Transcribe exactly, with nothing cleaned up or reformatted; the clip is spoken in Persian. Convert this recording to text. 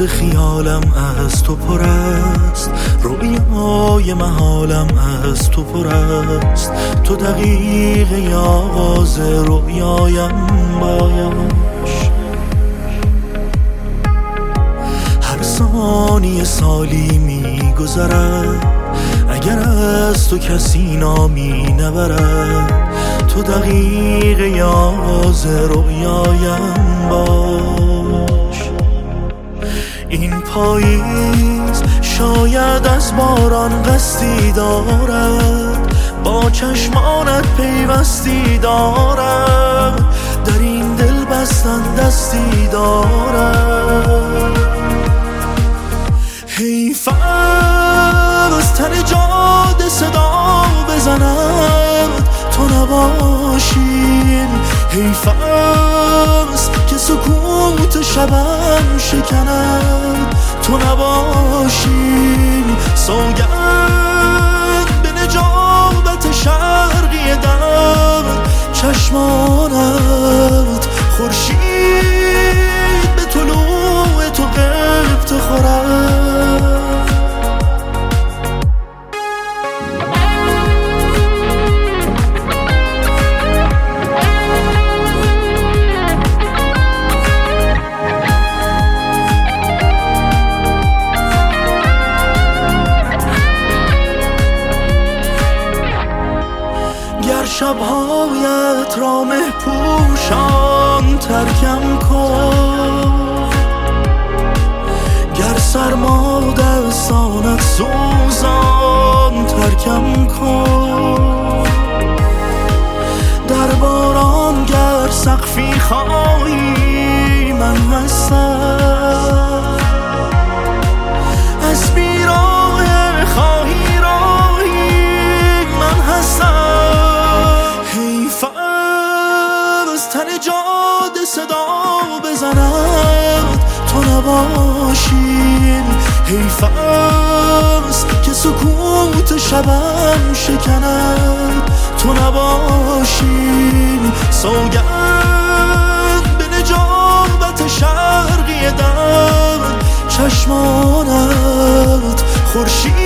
روز خیالم از تو پر است، رویای محالم از تو پر است. تو دقیقه آغاز رویایم باش، هر ثانیه سالی می گذرد اگر از تو کسی نامی نبرد. تو دقیقه آغاز رویایم باش. این پاییز شاید از باران قصدی دارد، با چشمانت پیوستی دارم، در این دل بستن دستی دارم. حیف از تن جاده صدا بزند تو نباشین، حیف است که سکوت شبم شکند تو نباشین. سوگند به نجابت شرقی دم چشمانت، خورشید به طلوع تو قبط خورد. شبهایت را مه پوشان ترکم کن، گر سرما دستانت سوزان ترکم کن. در باران گر سقفی خواهی من هستم، از بیراه خواهی راهی من هستم. تن جاده صدا بزند تو نباشین، حیف است که سکوت شبم شکند تو نباشین. سوگند به نجابت شرقی دم چشمانت، خورشید